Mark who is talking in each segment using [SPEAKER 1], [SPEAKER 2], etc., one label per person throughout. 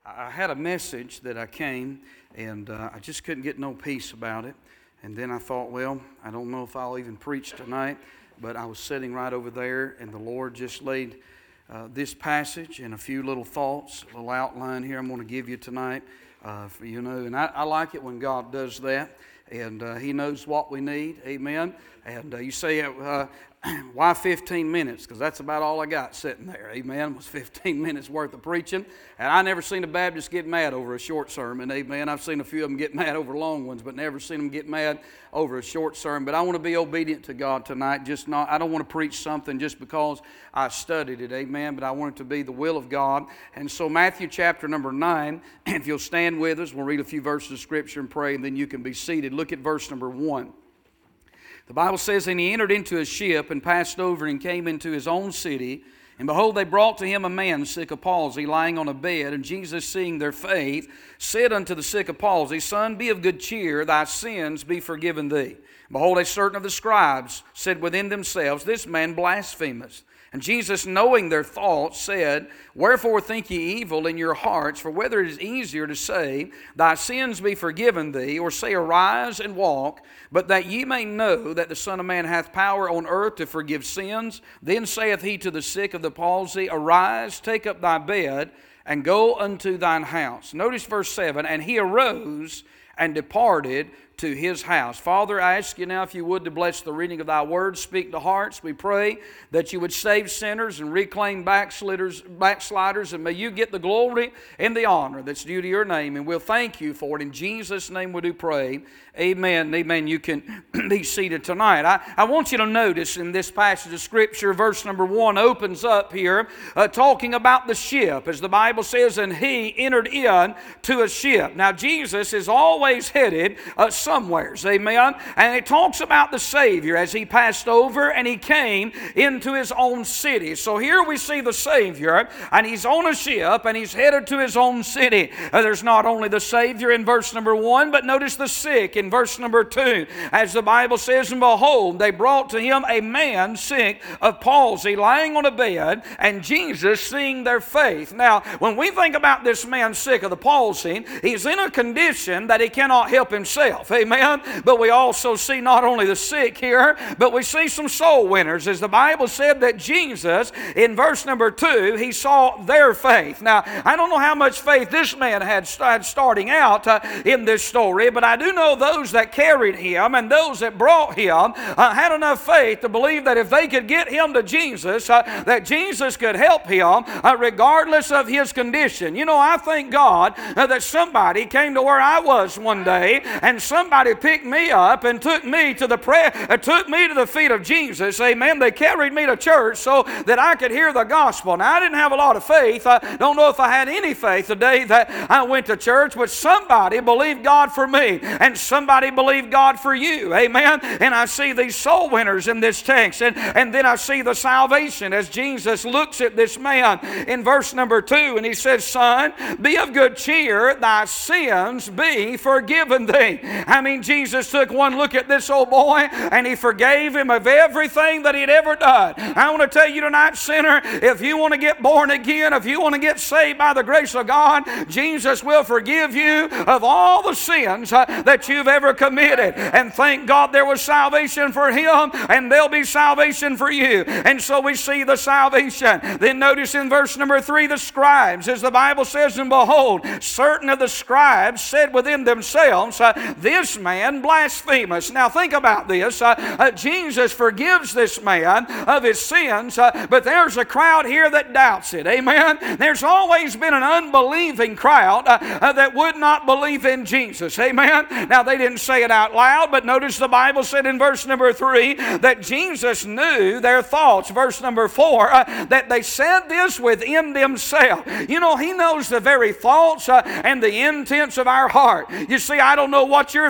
[SPEAKER 1] I had a message that I came, and I just couldn't get no peace about it. And then I thought, well, I don't know if I'll even preach tonight, but I was sitting right over there, and the Lord just laid this passage and a few little thoughts, a little outline here I'm going to give you tonight. And I like it when God does that, and He knows what we need, amen. And you say, why 15 minutes? Because that's about all I got sitting there, amen. It was 15 minutes worth of preaching, and I never seen a Baptist get mad over a short sermon, amen. I've seen a few of them get mad over long ones, but never seen them get mad over a short sermon. But I want to be obedient to God tonight. I don't want to preach something just because I studied it, amen, but I want it to be the will of God. And so Matthew chapter number 9, if you'll stand with us, we'll read a few verses of Scripture and pray, and then you can be seated. Look at verse number 1. The Bible says, "And he entered into a ship and passed over and came into his own city. And behold, they brought to him a man sick of palsy, lying on a bed. And Jesus, seeing their faith, said unto the sick of palsy, Son, be of good cheer, thy sins be forgiven thee. And behold, a certain of the scribes said within themselves, This man blasphemeth. And Jesus, knowing their thoughts, said, Wherefore think ye evil in your hearts? For whether it is easier to say, Thy sins be forgiven thee, or say, Arise and walk, but that ye may know that the Son of Man hath power on earth to forgive sins. Then saith he to the sick of the palsy, Arise, take up thy bed, and go unto thine house. Notice verse 7, And he arose and departed to his house. Father, I ask you now if you would to bless the reading of thy word, speak to hearts. We pray that you would save sinners and reclaim backsliders, and may you get the glory and the honor that's due to your name, and we'll thank you for it. In Jesus' name we do pray. Amen. Amen. You can be seated tonight. I want you to notice in this passage of Scripture, verse number 1 opens up here talking about the ship. As the Bible says, and he entered in to a ship. Now Jesus is always headed somewheres, amen. And it talks about the Savior as he passed over and he came into his own city. So here we see the Savior, and he's on a ship and he's headed to his own city. There's not only the Savior in verse number 1, but notice the sick in verse number 2. As the Bible says, And behold, they brought to him a man sick of palsy, lying on a bed, and Jesus, seeing their faith. Now, when we think about this man sick of the palsy, he's in a condition that he cannot help himself. Amen. But we also see not only the sick here, but we see some soul winners. As the Bible said that Jesus, in verse number 2, he saw their faith. Now, I don't know how much faith this man had starting out in this story, but I do know those that carried him and those that brought him had enough faith to believe that if they could get him to Jesus, that Jesus could help him regardless of his condition. You know, I thank God that somebody came to where I was one day, and somebody picked me up and took me to the feet of Jesus. Amen. They carried me to church so that I could hear the gospel. Now, I didn't have a lot of faith. I don't know if I had any faith the day that I went to church, but somebody believed God for me, and somebody believed God for you. Amen. And I see these soul winners in this text, and then I see the salvation as Jesus looks at this man in verse number 2, and he says, Son, be of good cheer, thy sins be forgiven thee. I mean, Jesus took one look at this old boy and he forgave him of everything that he'd ever done. I want to tell you tonight, sinner, if you want to get born again, if you want to get saved by the grace of God, Jesus will forgive you of all the sins that you've ever committed. And thank God there was salvation for him, and there'll be salvation for you. And so we see the salvation. Then notice in verse number 3, the scribes, as the Bible says, And behold, certain of the scribes said within themselves, This man blasphemeth. Now think about this. Jesus forgives this man of his sins, but there's a crowd here that doubts it. Amen. There's always been an unbelieving crowd that would not believe in Jesus. Amen. Now they didn't say it out loud, but notice the Bible said in verse number 3 that Jesus knew their thoughts. Verse number 4, that they said this within themselves. You know, he knows the very thoughts and the intents of our heart. You see, I don't know what you're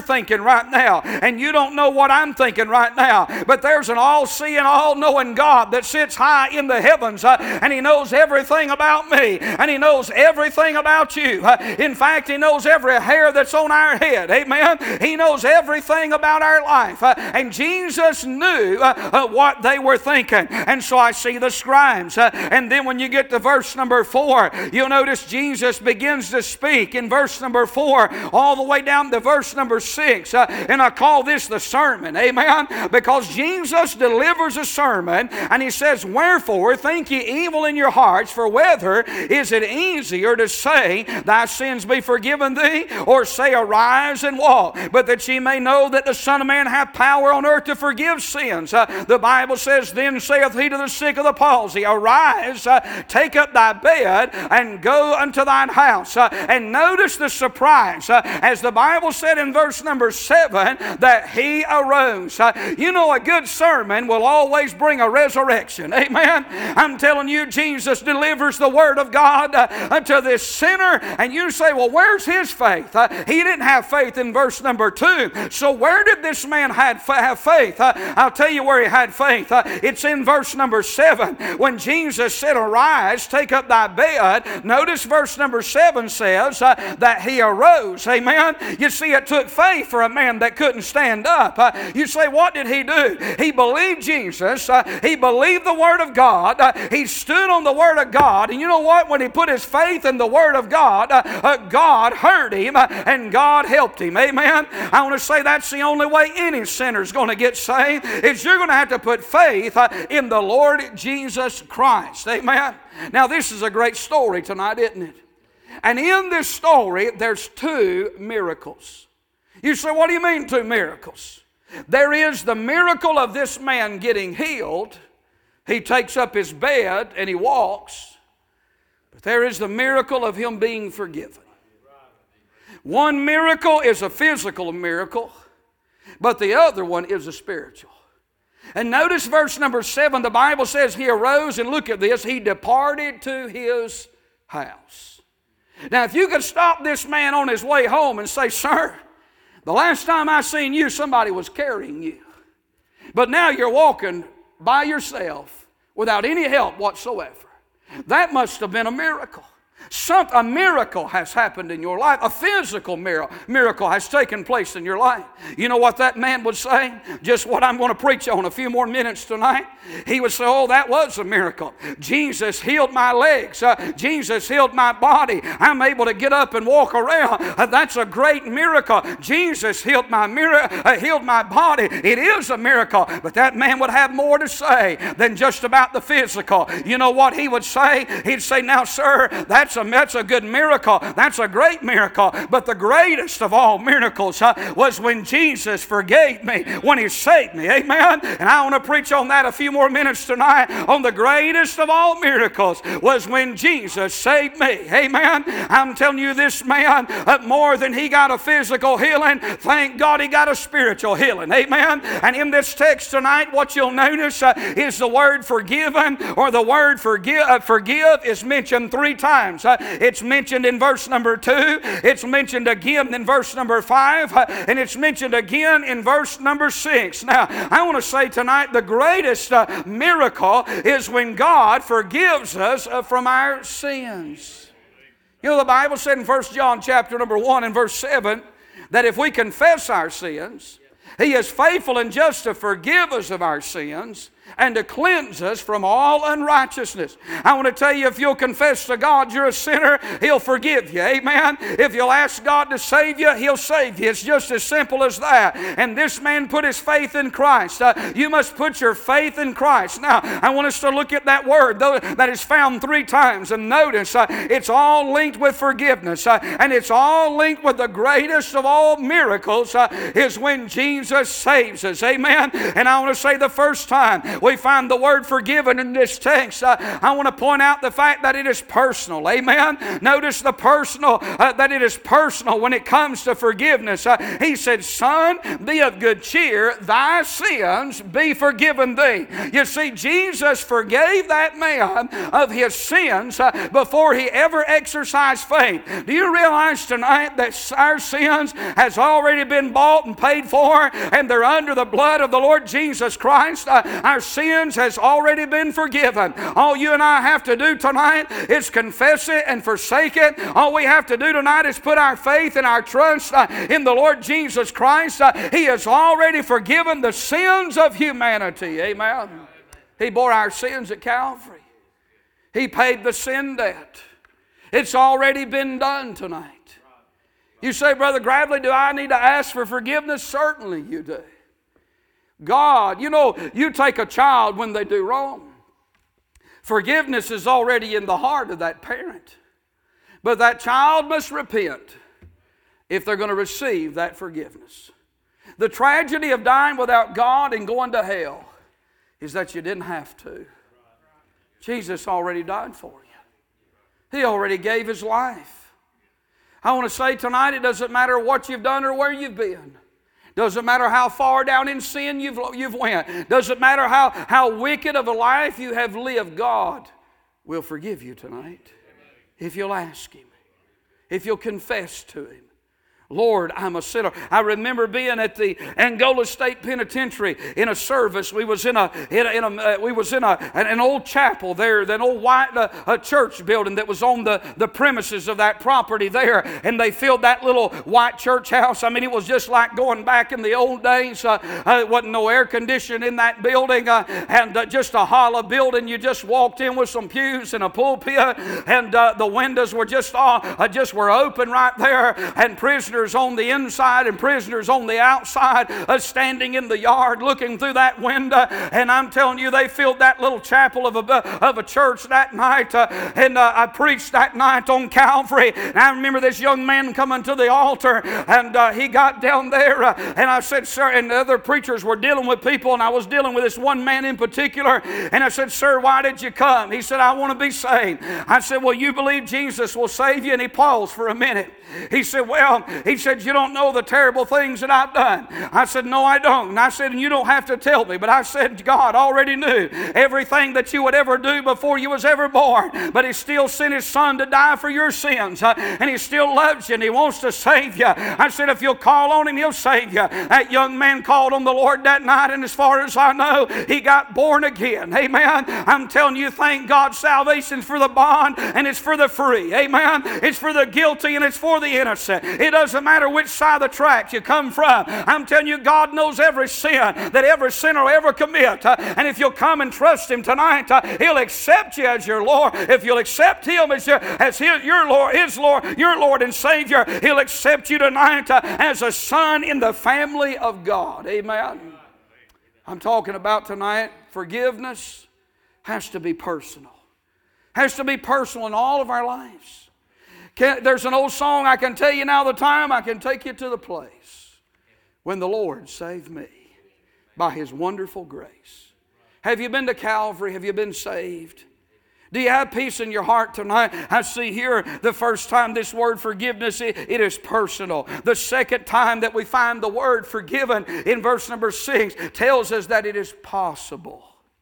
[SPEAKER 1] thinking right now, and you don't know what I'm thinking right now, but there's an all-seeing, all-knowing God that sits high in the heavens, and He knows everything about me, and He knows everything about you. In fact, He knows every hair that's on our head. Amen. He knows everything about our life. And Jesus knew what they were thinking. And so I see the scribes. And then when you get to verse number 4, you'll notice Jesus begins to speak in verse number 4 all the way down to verse number 6. And I call this the sermon. Amen. Because Jesus delivers a sermon and He says, wherefore think ye evil in your hearts, for whether is it easier to say, thy sins be forgiven thee, or say, arise and walk, but that ye may know that the Son of Man hath power on earth to forgive sins. The Bible says, then saith He to the sick of the palsy, arise, take up thy bed, and go unto thine house. And notice the surprise, as the Bible said in verse number 7, that he arose. You know, a good sermon will always bring a resurrection. Amen. I'm telling you, Jesus delivers the Word of God to this sinner, and you say, well, where's his faith? He didn't have faith in verse number 2. So where did this man have faith? I'll tell you where he had faith. It's in verse number 7. When Jesus said, arise, take up thy bed. Notice verse number 7 says that he arose. Amen. You see, it took faith for a man that couldn't stand up. You say, what did he do? He believed Jesus. He believed the Word of God. He stood on the Word of God. And you know what? When he put his faith in the Word of God, God heard him and God helped him. Amen. I want to say that's the only way any sinner is going to get saved, is you're going to have to put faith in the Lord Jesus Christ. Amen. Now this is a great story tonight, isn't it? And in this story, there's 2 miracles. You say, what do you mean 2 miracles? There is the miracle of this man getting healed. He takes up his bed and he walks. But there is the miracle of him being forgiven. One miracle is a physical miracle, but the other one is a spiritual. And notice verse number 7, the Bible says he arose, and look at this, he departed to his house. Now if you could stop this man on his way home and say, sir, the last time I seen you, somebody was carrying you. But now you're walking by yourself without any help whatsoever. That must have been a miracle. A miracle has happened in your life. A physical miracle has taken place in your life. You know what that man would say? Just what I'm going to preach on a few more minutes tonight. He would say, oh, that was a miracle. Jesus healed my legs. Jesus healed my body. I'm able to get up and walk around. That's a great miracle. Jesus healed my body. It is a miracle. But that man would have more to say than just about the physical. You know what he would say? He'd say, now, sir, that's a good miracle. That's a great miracle. But the greatest of all miracles was when Jesus forgave me, when He saved me. Amen. And I want to preach on that a few more minutes tonight. On the greatest of all miracles was when Jesus saved me. Amen. I'm telling you, this man, more than he got a physical healing, thank God he got a spiritual healing. Amen. And in this text tonight, what you'll notice is the word forgiven, or the word forgive is mentioned 3 times. It's mentioned in verse number 2. It's mentioned again in verse number 5. And it's mentioned again in verse number 6. Now, I want to say tonight, the greatest miracle is when God forgives us from our sins. You know, the Bible said in 1 John chapter number 1 and verse 7 that if we confess our sins, He is faithful and just to forgive us of our sins and to cleanse us from all unrighteousness. I want to tell you, if you'll confess to God you're a sinner, He'll forgive you. Amen. If you'll ask God to save you, He'll save you. It's just as simple as that. And this man put his faith in Christ. You must put your faith in Christ. Now, I want us to look at that word that is found 3 times. And notice, it's all linked with forgiveness. And it's all linked with the greatest of all miracles is when Jesus saves us. Amen. And I want to say the first time we find the word forgiven in this text, I want to point out the fact that it is personal. Amen. Notice the personal, that it is personal when it comes to forgiveness. He said, son, be of good cheer, thy sins be forgiven thee. You see, Jesus forgave that man of his sins before he ever exercised faith. Do you realize tonight that our sins has already been bought and paid for, and they're under the blood of the Lord Jesus Christ? Our sins has already been forgiven. All you and I have to do tonight is confess it and forsake it. All we have to do tonight is put our faith and our trust in the Lord Jesus Christ. He has already forgiven the sins of humanity. Amen. He bore our sins at Calvary. He paid the sin debt. It's already been done tonight. You say, Brother Gravely, do I need to ask for forgiveness? Certainly you do. God, you take a child when they do wrong. Forgiveness is already in the heart of that parent. But that child must repent if they're going to receive that forgiveness. The tragedy of dying without God and going to hell is that you didn't have to. Jesus already died for you. He already gave His life. I want to say tonight, it doesn't matter what you've done or where you've been. Doesn't matter how far down in sin you've went. Doesn't matter how wicked of a life you have lived. God will forgive you tonight if you'll ask Him, if you'll confess to Him. Lord, I'm a sinner. I remember being at the Angola State Penitentiary in a service. We was in an old chapel there, an old white church building that was on the premises of that property there, and they filled that little white church house. I mean, it was just like going back in the old days. There wasn't no air conditioning in that building, and just a hollow building. You just walked in with some pews and a pulpit, and the windows were just were open right there, and prisoners on the inside and prisoners on the outside standing in the yard looking through that window. And I'm telling you, they filled that little chapel of a church that night. And I preached that night on Calvary. And I remember this young man coming to the altar, and he got down there, and I said, sir, and the other preachers were dealing with people, and I was dealing with this one man in particular. And I said, sir, why did you come? He said, I want to be saved. I said, well, you believe Jesus will save you? And he paused for a minute. He said, he said, you don't know the terrible things that I've done. I said, no, I don't. And I said, and you don't have to tell me. But I said, God already knew everything that you would ever do before you was ever born. But He still sent His Son to die for your sins. And He still loves you, and He wants to save you. I said, if you'll call on Him, He'll save you. That young man called on the Lord that night, and as far as I know, he got born again. Amen. I'm telling you, thank God, salvation's for the bond, and it's for the free. Amen. It's for the guilty, and it's for the innocent. It doesn't matter which side of the tracks you come from. I'm telling you, God knows every sin that every sinner will ever commit. And if you'll come and trust Him tonight, He'll accept you as your Lord. If you'll accept Him as your Lord, His Lord, your Lord and Savior, He'll accept you tonight as a son in the family of God. Amen. I'm talking about tonight, forgiveness has to be personal. Has to be personal in all of our lives. There's an old song, I can tell you now the time, I can take you to the place when the Lord saved me by His wonderful grace. Have you been to Calvary? Have you been saved? Do you have peace in your heart tonight? I see here the first time this word forgiveness, it is personal. The second time that we find the word forgiven in verse number 6 tells us that it is possible.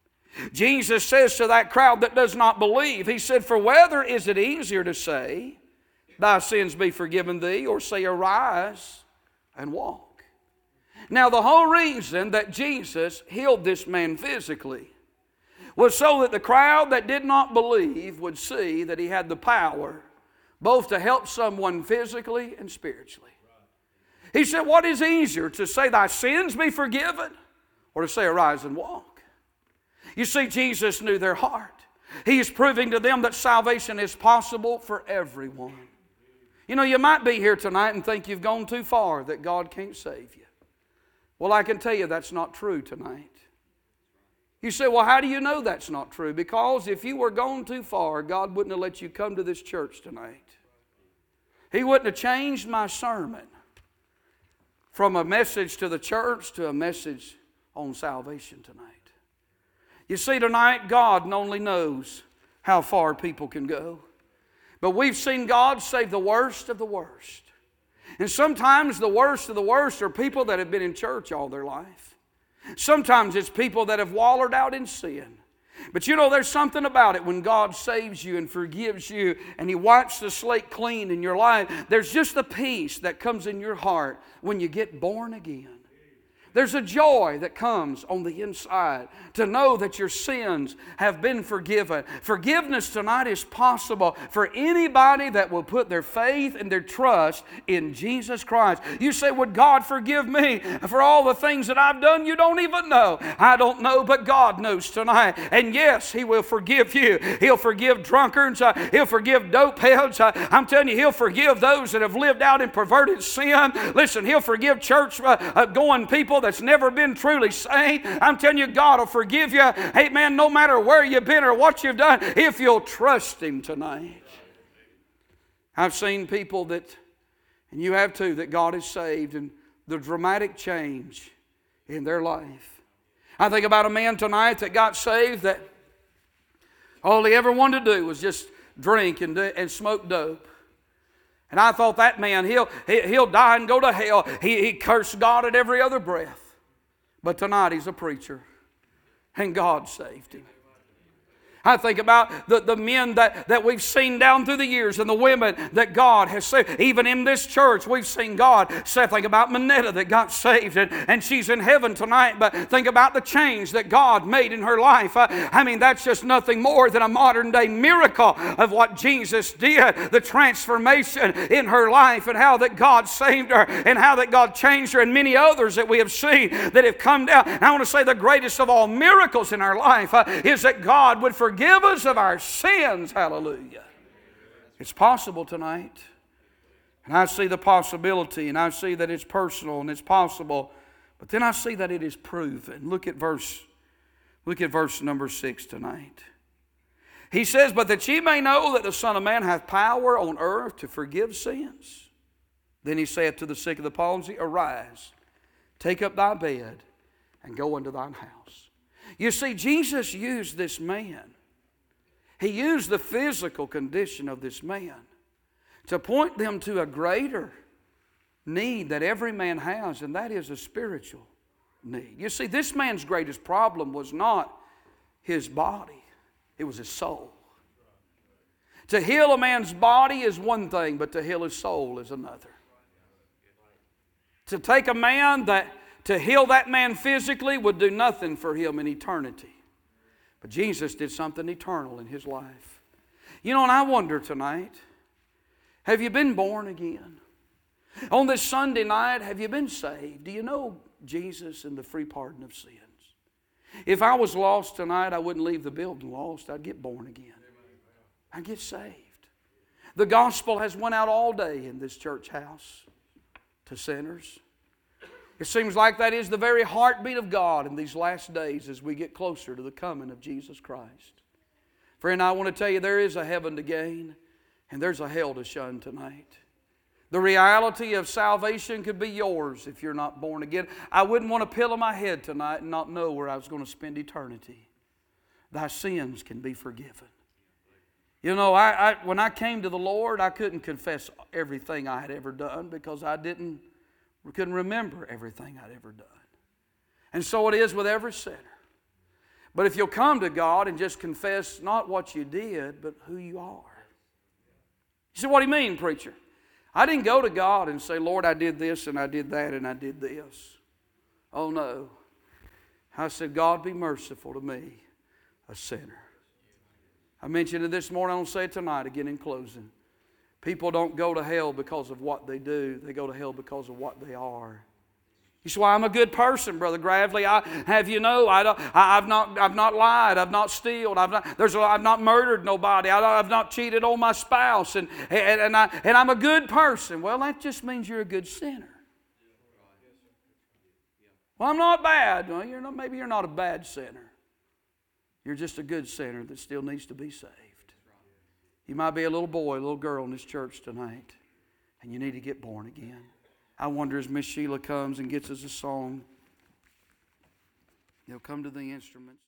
[SPEAKER 1] Jesus says to that crowd that does not believe, He said, for whether is it easier to say, thy sins be forgiven thee, or say, arise and walk. Now the whole reason that Jesus healed this man physically was so that the crowd that did not believe would see that He had the power both to help someone physically and spiritually. He said, what is easier, to say thy sins be forgiven, or to say arise and walk? You see, Jesus knew their heart. He is proving to them that salvation is possible for everyone. You know, you might be here tonight and think you've gone too far, that God can't save you. Well, I can tell you that's not true tonight. You say, well, how do you know that's not true? Because if you were gone too far, God wouldn't have let you come to this church tonight. He wouldn't have changed my sermon from a message to the church to a message on salvation tonight. You see, tonight, God only knows how far people can go. But we've seen God save the worst of the worst. And sometimes the worst of the worst are people that have been in church all their life. Sometimes it's people that have wallowed out in sin. But you know, there's something about it when God saves you and forgives you and He wipes the slate clean in your life. There's just a peace that comes in your heart when you get born again. There's a joy that comes on the inside to know that your sins have been forgiven. Forgiveness tonight is possible for anybody that will put their faith and their trust in Jesus Christ. You say, would God forgive me for all the things that I've done? You don't even know. I don't know, but God knows tonight. And yes, He will forgive you. He'll forgive drunkards. He'll forgive dope heads. I'm telling you, He'll forgive those that have lived out in perverted sin. Listen, He'll forgive church going people that's never been truly saved. I'm telling you, God will forgive you. Amen. No matter where you've been or what you've done, if you'll trust Him tonight. I've seen people that, and you have too, that God has saved and the dramatic change in their life. I think about a man tonight that got saved that all he ever wanted to do was just drink and smoke dope. And I thought that man, he'll die and go to hell. He cursed God at every other breath. But tonight he's a preacher, and God saved him. I think about the men that we've seen down through the years and the women that God has saved. Even in this church, we've seen God save. Think about Manetta that got saved and she's in heaven tonight. But think about the change that God made in her life. I mean, that's just nothing more than a modern day miracle of what Jesus did. The transformation in her life and how that God saved her and how that God changed her, and many others that we have seen that have come down. And I want to say the greatest of all miracles in our life is that God would forgive us of our sins. Hallelujah. It's possible tonight. And I see the possibility, and I see that it's personal and it's possible. But then I see that it is proven. Look at verse number 6 tonight. He says, but that ye may know that the Son of Man hath power on earth to forgive sins. Then He saith to the sick of the palsy, arise, take up thy bed, and go into thine house. You see, Jesus used this man. He used the physical condition of this man to point them to a greater need that every man has, and that is a spiritual need. You see, this man's greatest problem was not his body, it was his soul. To heal a man's body is one thing, but to heal his soul is another. To take a man to heal that man physically would do nothing for him in eternity. But Jesus did something eternal in his life. You know, and I wonder tonight, have you been born again? On this Sunday night, have you been saved? Do you know Jesus and the free pardon of sins? If I was lost tonight, I wouldn't leave the building lost. I'd get born again. I'd get saved. The gospel has went out all day in this church house to sinners. It seems like that is the very heartbeat of God in these last days as we get closer to the coming of Jesus Christ. Friend, I want to tell you there is a heaven to gain and there's a hell to shun tonight. The reality of salvation could be yours if you're not born again. I wouldn't want to pillow my head tonight and not know where I was going to spend eternity. Thy sins can be forgiven. You know, when I came to the Lord, I couldn't confess everything I had ever done because we couldn't remember everything I'd ever done. And so it is with every sinner. But if you'll come to God and just confess not what you did, but who you are. You say, what do you mean, preacher? I didn't go to God and say, Lord, I did this and I did that and I did this. Oh no. I said, God, be merciful to me, a sinner. I mentioned it this morning, I'll say it tonight again in closing. People don't go to hell because of what they do. They go to hell because of what they are. You say, well, I'm a good person, Brother Gravely. I've not lied. I've not stolen. I've not murdered nobody. I've not cheated on my spouse. And I'm a good person. Well, that just means you're a good sinner. Well, I'm not bad. Well, maybe you're not a bad sinner. You're just a good sinner that still needs to be saved. You might be a little boy, a little girl in this church tonight, and you need to get born again. I wonder as Miss Sheila comes and gets us a song, they'll come to the instruments.